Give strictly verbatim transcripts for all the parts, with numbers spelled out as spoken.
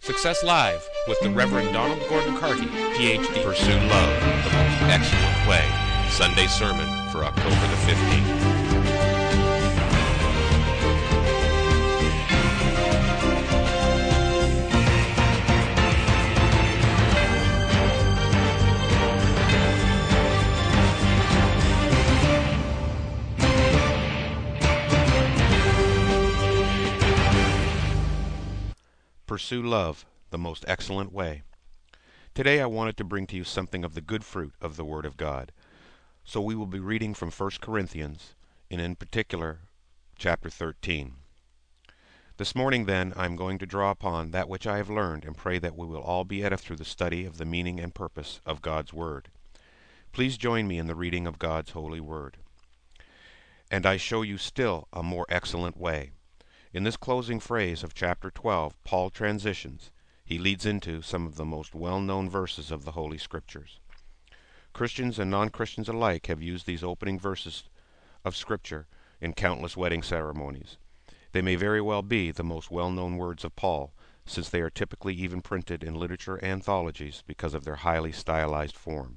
Success Live with the Reverend Donald Gordon Carty, P H D. Pursue Love, the most excellent way. Sunday sermon for October the fifteenth. Pursue love, the most excellent way. Today I wanted to bring to you something of the good fruit of the Word of God. So we will be reading from First Corinthians, and in particular, chapter thirteen. This morning, then, I am going to draw upon that which I have learned and pray that we will all be edified through the study of the meaning and purpose of God's Word. Please join me in the reading of God's holy Word. And I show you still a more excellent way. In this closing phrase of chapter twelve, Paul transitions. He leads into some of the most well-known verses of the Holy Scriptures. Christians and non-Christians alike have used these opening verses of Scripture in countless wedding ceremonies. They may very well be the most well-known words of Paul, since they are typically even printed in literature anthologies because of their highly stylized form.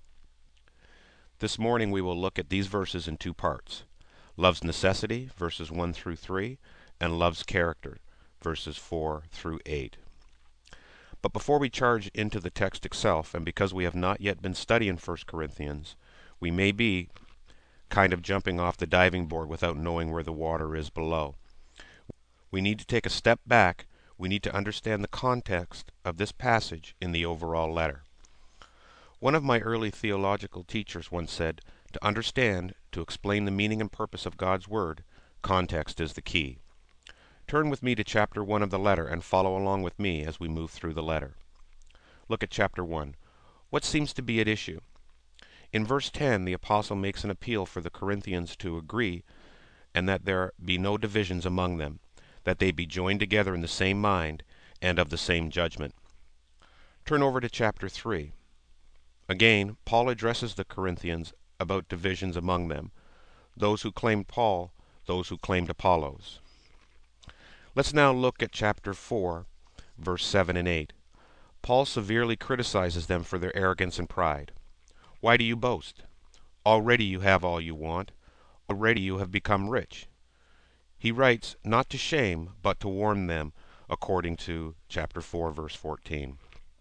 This morning we will look at these verses in two parts: love's necessity, verses one through three, and love's character, verses four through eight. But before we charge into the text itself, and because we have not yet been studying First Corinthians, we may be kind of jumping off the diving board without knowing where the water is below. We need to take a step back. We need to understand the context of this passage in the overall letter. One of my early theological teachers once said, to understand, to explain the meaning and purpose of God's Word, context is the key. Turn with me to chapter one of the letter and follow along with me as we move through the letter. Look at chapter one. What seems to be at issue? In verse ten, the apostle makes an appeal for the Corinthians to agree, and that there be no divisions among them, that they be joined together in the same mind and of the same judgment. Turn over to chapter three. Again, Paul addresses the Corinthians about divisions among them, those who claimed Paul, those who claimed Apollos. Let's now look at chapter four, verse seven and eight. Paul severely criticizes them for their arrogance and pride. Why do you boast? Already you have all you want. Already you have become rich. He writes, not to shame, but to warn them, according to chapter four, verse fourteen.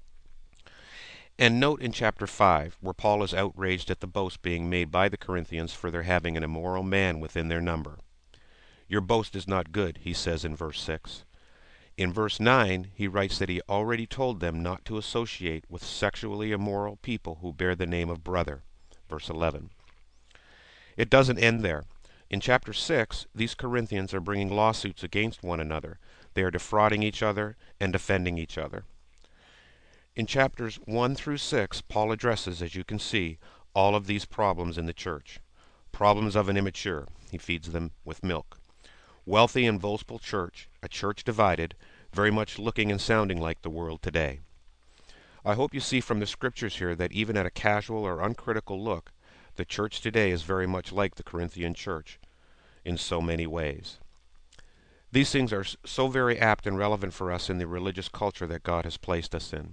And note in chapter five, where Paul is outraged at the boast being made by the Corinthians for their having an immoral man within their number. Your boast is not good, he says in verse six. In verse nine, he writes that he already told them not to associate with sexually immoral people who bear the name of brother, verse eleven. It doesn't end there. In chapter six, these Corinthians are bringing lawsuits against one another. They are defrauding each other and defending each other. In chapters one through six, Paul addresses, as you can see, all of these problems in the church. Problems of an immature. He feeds them with milk. Wealthy and boastful church, a church divided, very much looking and sounding like the world today. I hope you see from the scriptures here that even at a casual or uncritical look, the church today is very much like the Corinthian church in so many ways. These things are so very apt and relevant for us in the religious culture that God has placed us in.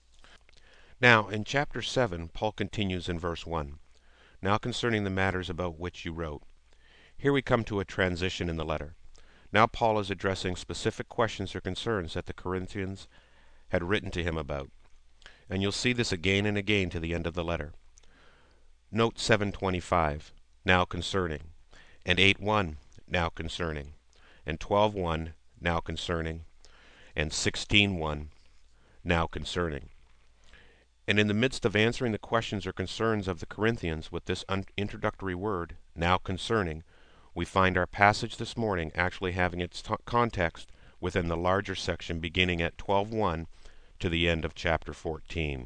Now, in chapter seven, Paul continues in verse one. Now concerning the matters about which you wrote. Here we come to a transition in the letter. Now Paul is addressing specific questions or concerns that the Corinthians had written to him about. And you'll see this again and again to the end of the letter. Note seven twenty-five, now concerning, and eight one, now concerning, and twelve one, now concerning, and sixteen one, now concerning. And in the midst of answering the questions or concerns of the Corinthians with this un- introductory word, now concerning, we find our passage this morning actually having its t- context within the larger section beginning at twelve one to the end of chapter fourteen.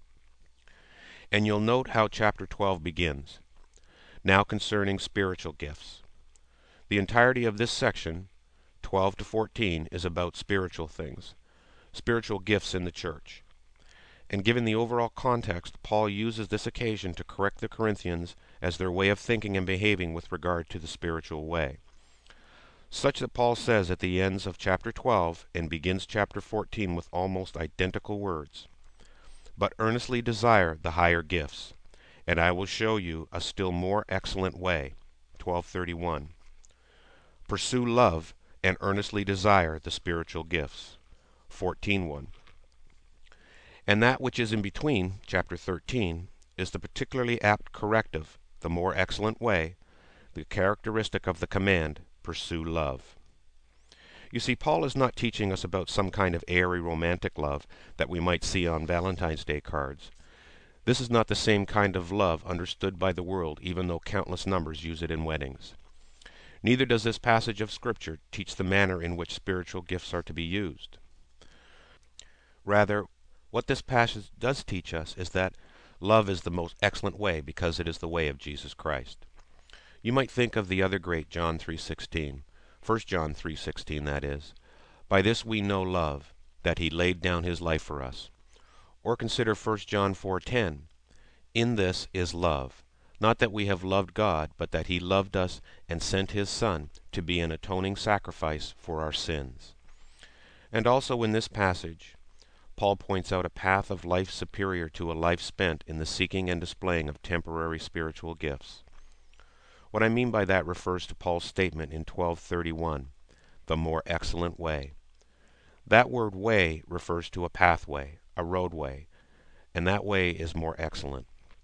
And you'll note how chapter twelve begins. Now concerning spiritual gifts. The entirety of this section, twelve to fourteen, is about spiritual things, spiritual gifts in the church. And given the overall context, Paul uses this occasion to correct the Corinthians as their way of thinking and behaving with regard to the spiritual way. such that Paul says at the ends of chapter twelve and begins chapter fourteen with almost identical words, "But earnestly desire the higher gifts, and I will show you a still more excellent way." twelve thirty-one. Pursue love and earnestly desire the spiritual gifts. fourteen one. And that which is in between, chapter thirteen, is the particularly apt corrective, the more excellent way, the characteristic of the command, pursue love. You see, Paul is not teaching us about some kind of airy romantic love that we might see on Valentine's Day cards. This is not the same kind of love understood by the world, even though countless numbers use it in weddings. Neither does this passage of Scripture teach the manner in which spiritual gifts are to be used. Rather, what this passage does teach us is that love is the most excellent way because it is the way of Jesus Christ. You might think of the other great John three sixteen, First John three sixteen, that is, "By this we know love, that he laid down his life for us." Or consider First John four ten, "In this is love, not that we have loved God, but that he loved us and sent his Son to be an atoning sacrifice for our sins." And also in this passage, Paul points out a path of life superior to a life spent in the seeking and displaying of temporary spiritual gifts. What I mean by that refers to Paul's statement in twelve thirty-one, "the more excellent way." That word way refers to a pathway, a roadway, and that way is more excellent.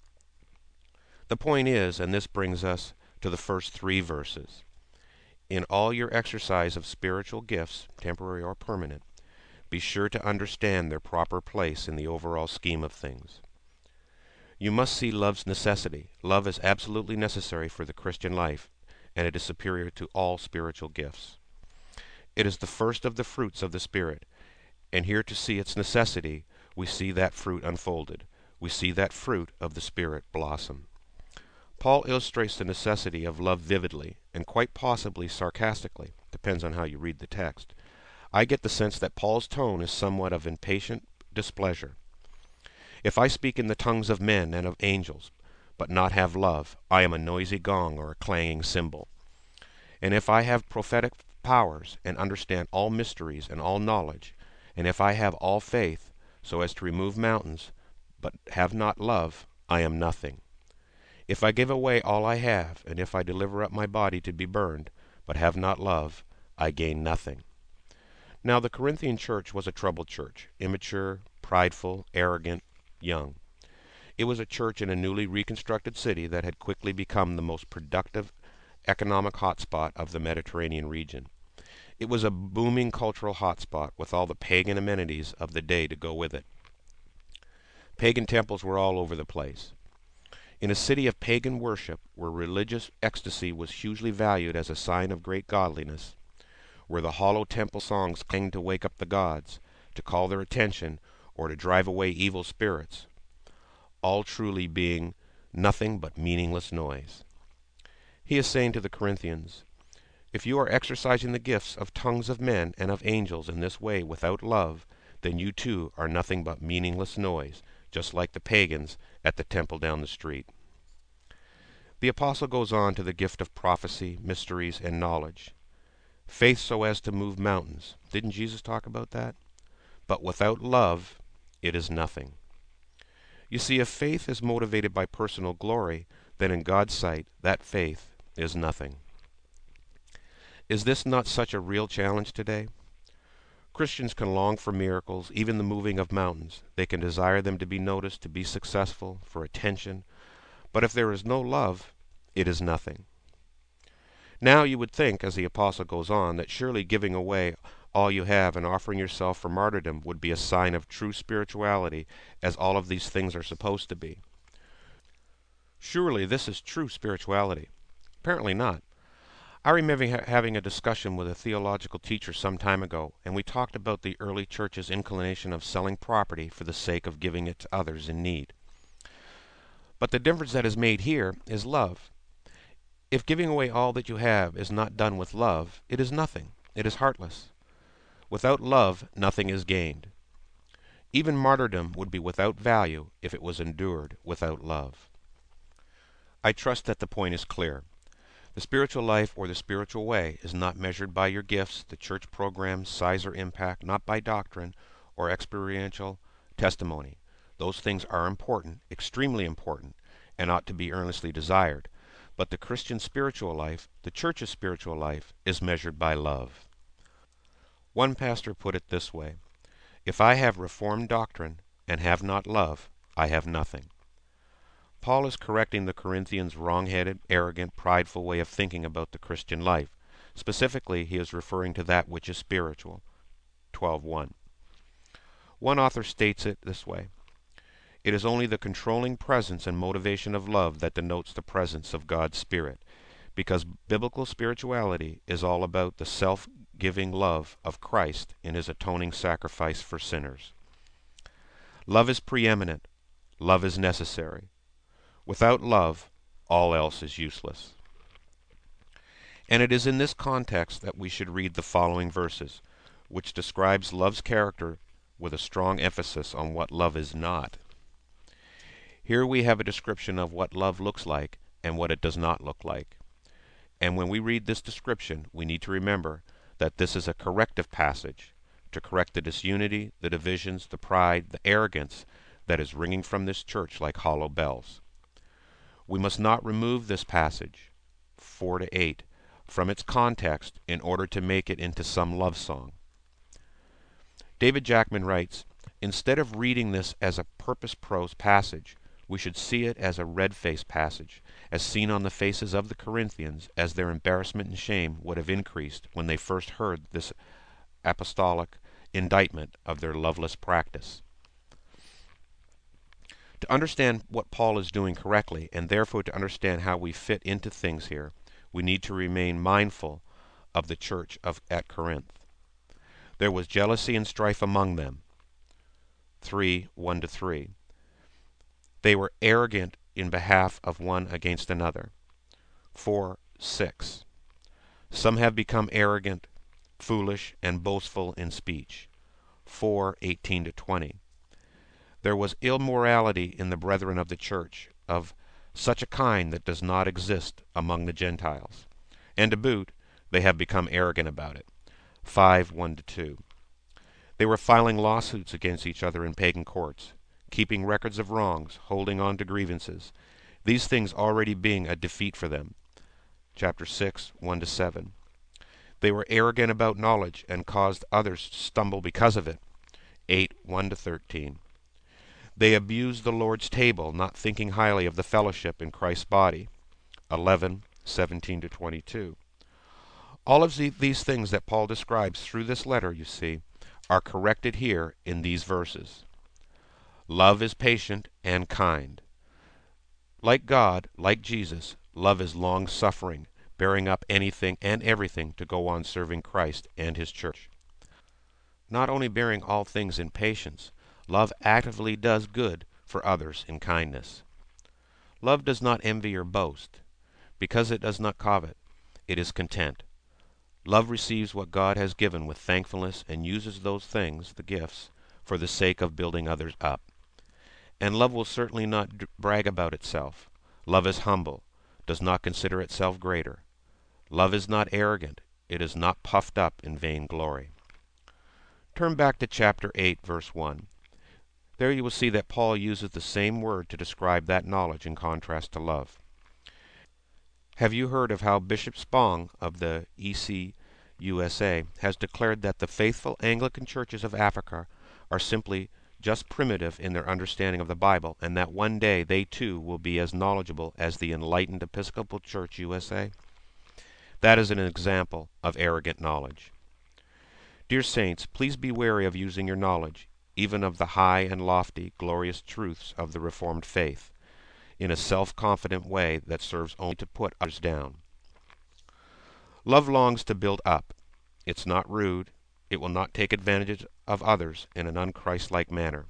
The point is, and this brings us to the first three verses, in all your exercise of spiritual gifts, temporary or permanent, be sure to understand their proper place in the overall scheme of things. You must see love's necessity. Love is absolutely necessary for the Christian life, and it is superior to all spiritual gifts. It is the first of the fruits of the Spirit, and here to see its necessity, we see that fruit unfolded. We see that fruit of the Spirit blossom. Paul illustrates the necessity of love vividly, and quite possibly sarcastically, depends on how you read the text. I get the sense that Paul's tone is somewhat of impatient displeasure. If I speak in the tongues of men and of angels, but not have love, I am a noisy gong or a clanging cymbal. And if I have prophetic powers, and understand all mysteries and all knowledge, and if I have all faith, so as to remove mountains, but have not love, I am nothing. If I give away all I have, and if I deliver up my body to be burned, but have not love, I gain nothing. Now the Corinthian church was a troubled church, immature, prideful, arrogant, young. It was a church in a newly reconstructed city that had quickly become the most productive economic hotspot of the Mediterranean region. It was a booming cultural hotspot with all the pagan amenities of the day to go with it. Pagan temples were all over the place. In a city of pagan worship, where religious ecstasy was hugely valued as a sign of great godliness, where the hollow temple songs clanged to wake up the gods, to call their attention, or to drive away evil spirits, all truly being nothing but meaningless noise. He is saying to the Corinthians, if you are exercising the gifts of tongues of men and of angels in this way without love, then you too are nothing but meaningless noise, just like the pagans at the temple down the street. The apostle goes on to the gift of prophecy, mysteries, and knowledge. Faith so as to move mountains. Didn't Jesus talk about that? But without love, it is nothing. You see, if faith is motivated by personal glory, then in God's sight, that faith is nothing. Is this not such a real challenge today? Christians can long for miracles, even the moving of mountains. They can desire them to be noticed, to be successful, for attention. But if there is no love, it is nothing. Now you would think, as the apostle goes on, that surely giving away all you have and offering yourself for martyrdom would be a sign of true spirituality, as all of these things are supposed to be. Surely this is true spirituality. Apparently not. I remember ha- having a discussion with a theological teacher some time ago, and we talked about the early church's inclination of selling property for the sake of giving it to others in need. But the difference that is made here is love. If giving away all that you have is not done with love, it is nothing. It is heartless. Without love, nothing is gained. Even martyrdom would be without value if it was endured without love. I trust that the point is clear. The spiritual life or the spiritual way is not measured by your gifts, the church program's size or impact, not by doctrine or experiential testimony. Those things are important, extremely important, and ought to be earnestly desired. But the Christian spiritual life, the church's spiritual life, is measured by love. One pastor put it this way: "If I have reformed doctrine and have not love, I have nothing." Paul is correcting the Corinthians' wrong-headed, arrogant, prideful way of thinking about the Christian life. Specifically, he is referring to that which is spiritual. twelve one. One author states it this way: "It is only the controlling presence and motivation of love that denotes the presence of God's Spirit, because biblical spirituality is all about the self-giving love of Christ in his atoning sacrifice for sinners. Love is preeminent. Love is necessary. Without love, all else is useless." And it is in this context that we should read the following verses, which describes love's character with a strong emphasis on what love is not. Here we have a description of what love looks like and what it does not look like. And when we read this description, we need to remember that this is a corrective passage to correct the disunity, the divisions, the pride, the arrogance that is ringing from this church like hollow bells. We must not remove this passage, four to eight, from its context in order to make it into some love song. David Jackman writes, "Instead of reading this as a purpose prose passage, we should see it as a red-faced passage, as seen on the faces of the Corinthians as their embarrassment and shame would have increased when they first heard this apostolic indictment of their loveless practice." To understand what Paul is doing correctly, and therefore to understand how we fit into things here, we need to remain mindful of the church of at Corinth. "There was jealousy and strife among them." three, one to three. "They were arrogant in behalf of one against another." four, six. "Some have become arrogant, foolish, and boastful in speech." four, eighteen to twenty. "There was immorality in the brethren of the church, of such a kind that does not exist among the Gentiles. And to boot, they have become arrogant about it." five, one to two. "They were filing lawsuits against each other in pagan courts, keeping records of wrongs, holding on to grievances, these things already being a defeat for them." Chapter six, one to seven. "They were arrogant about knowledge, and caused others to stumble because of it." eight, one to thirteen. "They abused the Lord's table, not thinking highly of the fellowship in Christ's body." eleven, seventeen to twenty-two. All of the, these things that Paul describes through this letter, you see, are corrected here in these verses. Love is patient and kind. Like God, like Jesus, love is long-suffering, bearing up anything and everything to go on serving Christ and his church. Not only bearing all things in patience, love actively does good for others in kindness. Love does not envy or boast. Because it does not covet, it is content. Love receives what God has given with thankfulness and uses those things, the gifts, for the sake of building others up. And love will certainly not d- brag about itself. Love is humble, does not consider itself greater. Love is not arrogant, it is not puffed up in vain glory. Turn back to chapter eight, verse one. There you will see that Paul uses the same word to describe that knowledge in contrast to love. Have you heard of how Bishop Spong of the E C U S A has declared that the faithful Anglican churches of Africa are simply just primitive in their understanding of the Bible, and that one day they too will be as knowledgeable as the enlightened Episcopal Church U S A? That is an example of arrogant knowledge. Dear saints, please be wary of using your knowledge, even of the high and lofty, glorious truths of the Reformed faith, in a self-confident way that serves only to put others down. Love longs to build up. It's not rude. It will not take advantage of others in an unchristlike manner.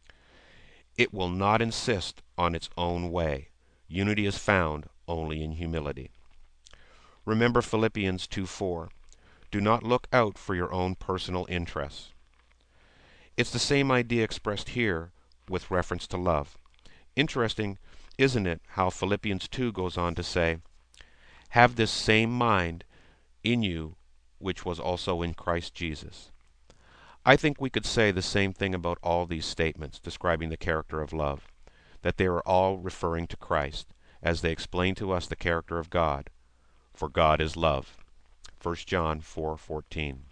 It will not insist on its own way. Unity is found only in humility. Remember Philippians two four. Do not look out for your own personal interests. It's the same idea expressed here with reference to love. Interesting, isn't it, how Philippians two goes on to say, Have this same mind in you which was also in Christ Jesus. I think we could say the same thing about all these statements describing the character of love, that they are all referring to Christ, as they explain to us the character of God. For God is love. First John four fourteen.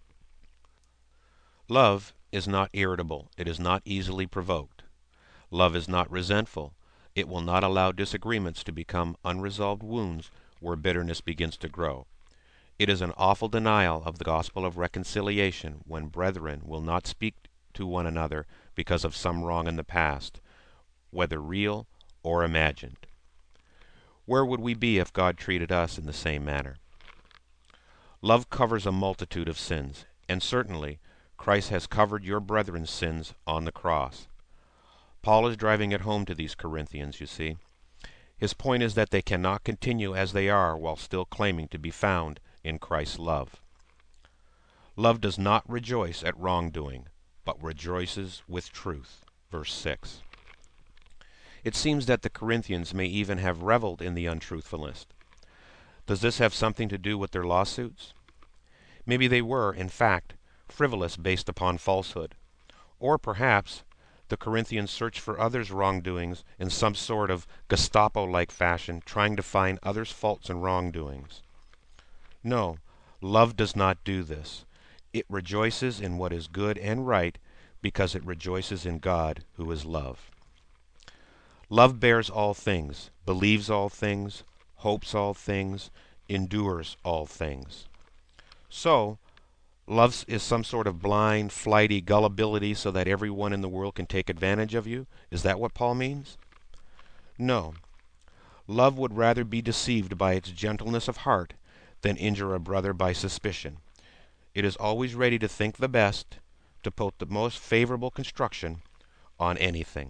Love is not irritable. It is not easily provoked. Love is not resentful. It will not allow disagreements to become unresolved wounds where bitterness begins to grow. It is an awful denial of the gospel of reconciliation when brethren will not speak to one another because of some wrong in the past, whether real or imagined. Where would we be if God treated us in the same manner? Love covers a multitude of sins, and certainly Christ has covered your brethren's sins on the cross. Paul is driving it home to these Corinthians, you see. His point is that they cannot continue as they are while still claiming to be found in Christ's love. Love does not rejoice at wrongdoing, but rejoices with truth. Verse six. It seems that the Corinthians may even have reveled in the untruthfulness. Does this have something to do with their lawsuits? Maybe they were, in fact, frivolous based upon falsehood. Or perhaps the Corinthians searched for others' wrongdoings in some sort of Gestapo-like fashion, trying to find others' faults and wrongdoings. No, love does not do this. It rejoices in what is good and right because it rejoices in God, who is love. Love bears all things, believes all things, hopes all things, endures all things. So, love is some sort of blind, flighty gullibility so that everyone in the world can take advantage of you? Is that what Paul means? No. Love would rather be deceived by its gentleness of heart than injure a brother by suspicion. It is always ready to think the best, to put the most favorable construction on anything.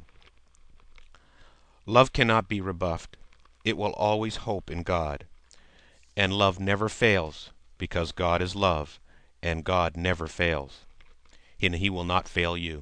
Love cannot be rebuffed. It will always hope in God. And love never fails, because God is love, and God never fails. And He will not fail you.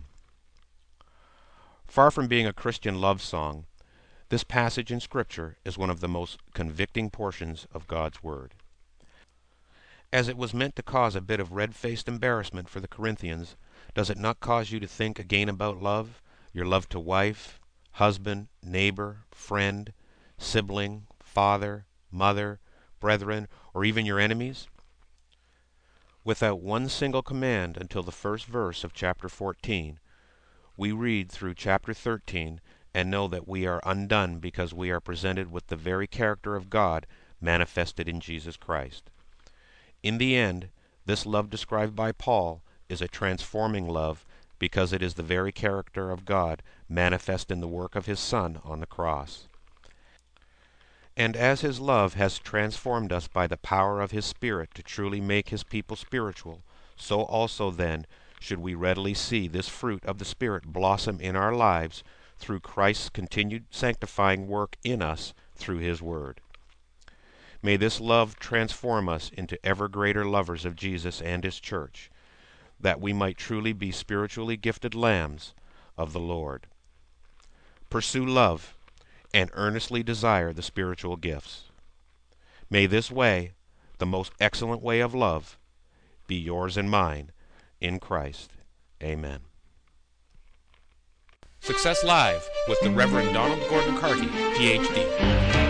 Far from being a Christian love song, this passage in Scripture is one of the most convicting portions of God's Word. As it was meant to cause a bit of red-faced embarrassment for the Corinthians, does it not cause you to think again about love, your love to wife, husband, neighbor, friend, sibling, father, mother, brethren, or even your enemies? Without one single command until the first verse of chapter fourteen, we read through chapter thirteen and know that we are undone because we are presented with the very character of God manifested in Jesus Christ. In the end, this love described by Paul is a transforming love because it is the very character of God manifest in the work of His Son on the cross. And as His love has transformed us by the power of His Spirit to truly make His people spiritual, so also then should we readily see this fruit of the Spirit blossom in our lives through Christ's continued sanctifying work in us through His Word. May this love transform us into ever greater lovers of Jesus and His church, that we might truly be spiritually gifted lambs of the Lord. Pursue love and earnestly desire the spiritual gifts. May this way, the most excellent way of love, be yours and mine in Christ. Amen. Success Live with the Reverend Donald Gordon Carty, P H D